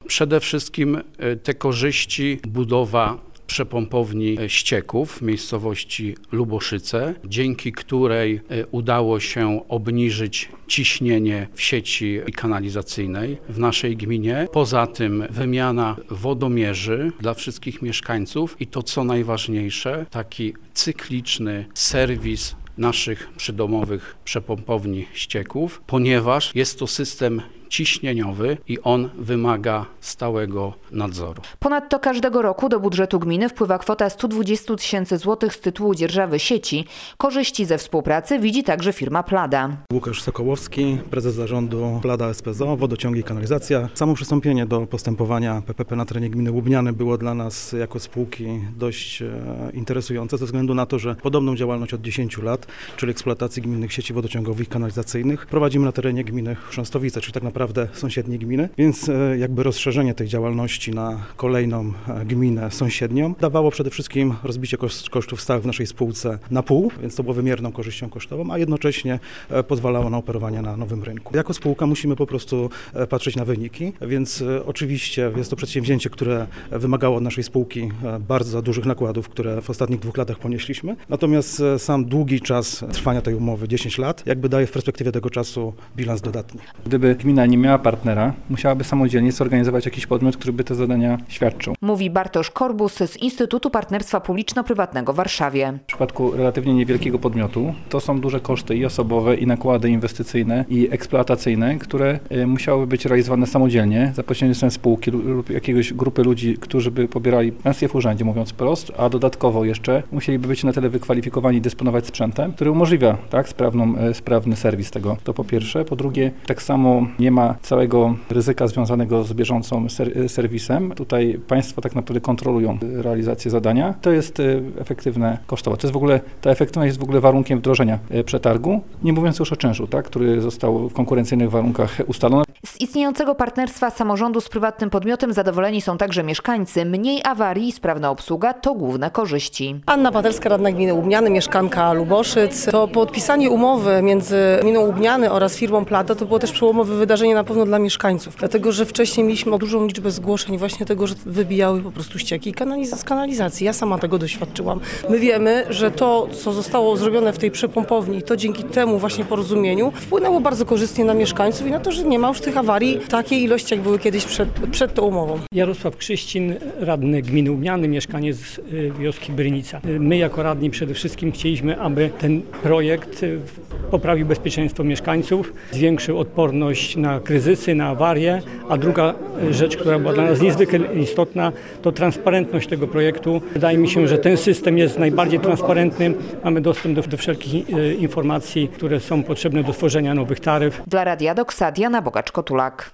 Przede wszystkim te korzyści budowa przepompowni ścieków w miejscowości Luboszyce, dzięki której udało się obniżyć ciśnienie w sieci kanalizacyjnej w naszej gminie. Poza tym wymiana wodomierzy dla wszystkich mieszkańców i to co najważniejsze, taki cykliczny serwis naszych przydomowych przepompowni ścieków, ponieważ jest to system ciśnieniowy i on wymaga stałego nadzoru. Ponadto każdego roku do budżetu gminy wpływa kwota 120 000 złotych z tytułu dzierżawy sieci. Korzyści ze współpracy widzi także firma Plada. Łukasz Sokołowski, prezes zarządu Plada SPZO, Wodociągi i Kanalizacja. Samo przystąpienie do postępowania PPP na terenie gminy Łubniany było dla nas jako spółki dość interesujące ze względu na to, że podobną działalność od 10 lat, czyli eksploatacji gminnych sieci wodociągowych i kanalizacyjnych, prowadzimy na terenie gminy Chrząstowice, czyli tak naprawdę sąsiedniej gminy, więc jakby rozszerzenie tej działalności na kolejną gminę sąsiednią dawało przede wszystkim rozbicie kosztów stałych w naszej spółce na pół, więc to było wymierną korzyścią kosztową, a jednocześnie pozwalało na operowanie na nowym rynku. Jako spółka musimy po prostu patrzeć na wyniki, więc oczywiście jest to przedsięwzięcie, które wymagało od naszej spółki bardzo dużych nakładów, które w ostatnich 2 latach ponieśliśmy. Natomiast sam długi czas trwania tej umowy, 10 lat, jakby daje w perspektywie tego czasu bilans dodatni. Gdyby gmina nie miała partnera, musiałaby samodzielnie zorganizować jakiś podmiot, który by te zadania świadczył. Mówi Bartosz Korbus z Instytutu Partnerstwa Publiczno-Prywatnego w Warszawie. W przypadku relatywnie niewielkiego podmiotu to są duże koszty i osobowe, i nakłady inwestycyjne, i eksploatacyjne, które musiałyby być realizowane samodzielnie za pośrednictwem spółki lub jakiegoś grupy ludzi, którzy by pobierali pensję w urzędzie, mówiąc wprost, a dodatkowo jeszcze musieliby być na tyle wykwalifikowani, dysponować sprzętem, który umożliwia sprawny serwis tego. To po pierwsze. Po drugie, tak samo nie ma całego ryzyka związanego z bieżącym serwisem. Tutaj państwo tak naprawdę kontrolują realizację zadania. To jest efektywne kosztowo. Ta efektywność jest w ogóle warunkiem wdrożenia przetargu, nie mówiąc już o czynszu, który został w konkurencyjnych warunkach ustalony. Z istniejącego partnerstwa samorządu z prywatnym podmiotem zadowoleni są także mieszkańcy. Mniej awarii i sprawna obsługa to główne korzyści. Anna Paterska, radna gminy Łubniany, mieszkanka Luboszyc. To podpisanie umowy między gminą Łubniany oraz firmą Plada to było też przełomowe wydarzenie na pewno dla mieszkańców. Dlatego, że wcześniej mieliśmy dużą liczbę zgłoszeń właśnie tego, że wybijały po prostu ścieki z kanalizacji. Ja sama tego doświadczyłam. My wiemy, że to, co zostało zrobione w tej przepompowni, to dzięki temu właśnie porozumieniu wpłynęło bardzo korzystnie na mieszkańców i na to, że nie ma już tych awarii w takiej ilości, jak były kiedyś przed tą umową. Jarosław Krzyścin, radny gminy Łubniany, mieszkaniec wioski Brynica. My jako radni przede wszystkim chcieliśmy, aby ten projekt poprawił bezpieczeństwo mieszkańców, zwiększył odporność na kryzysy, na awarie, a druga rzecz, która była dla nas niezwykle istotna, to transparentność tego projektu. Wydaje mi się, że ten system jest najbardziej transparentny. Mamy dostęp do wszelkich informacji, które są potrzebne do tworzenia nowych taryf. Dla Radia Doksa Diana Bogacz-Kotulak.